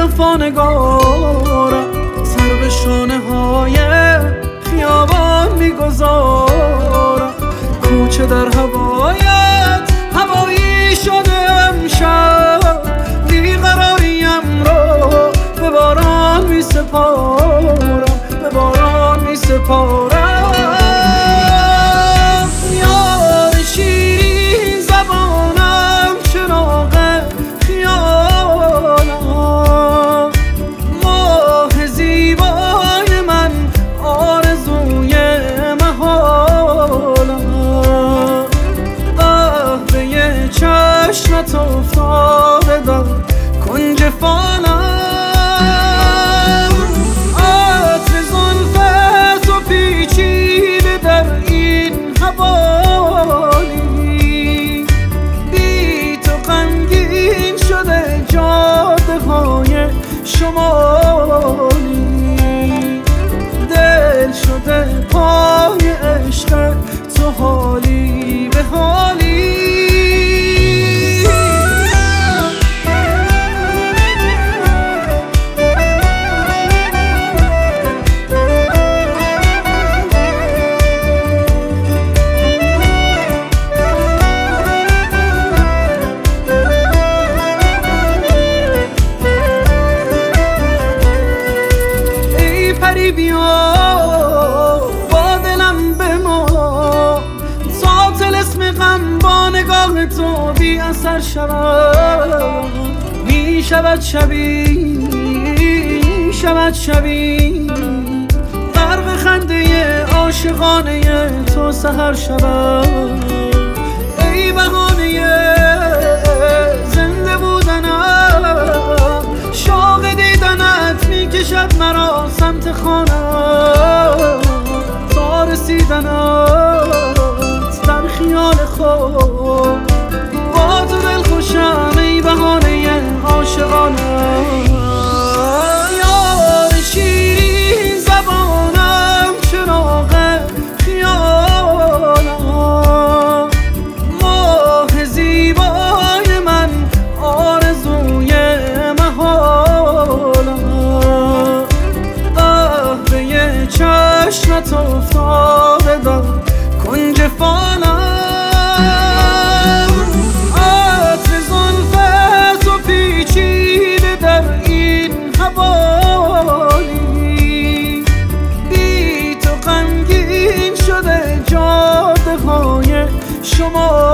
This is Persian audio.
وفا نگارم، سر به شانه های خیابان میگذارم. کوچه در هوایت هوایی شده امشب، بیقراریم رو به باران میسپارم، به باران میسپارم. یار شیرین زبانم، چراغ خیالم، ماه زیبای من، آرزوی محالم. قهوه چشمت افتاده در کنج فالم، عطر زلفت و پیچیده در این حوالی. بی تو غمگین شده جاده های شمالی، دل شده پای عشق تو حالی به حالی. بیا با دلم بما تا طلسم غم با نگاه تو بی اثر شود. می شود شبی غرق خنده عاشقانه تو سحر شود. ای بهانه زنده بودنم، شوق دیدنت می کشد مرا سمت خانم، تا رسیدنت در خیال خود. با تو دل خوشم ای بهانه عاشقانم. یار شیرین زبانم، چراغ خیالم، ماه زیبای من، آرزوی محالم. قهوه چشمت افتاده در کنج فالم، عطر زلفت و پیچیده در این حوالی. بی تو غمگین شده جاده های شما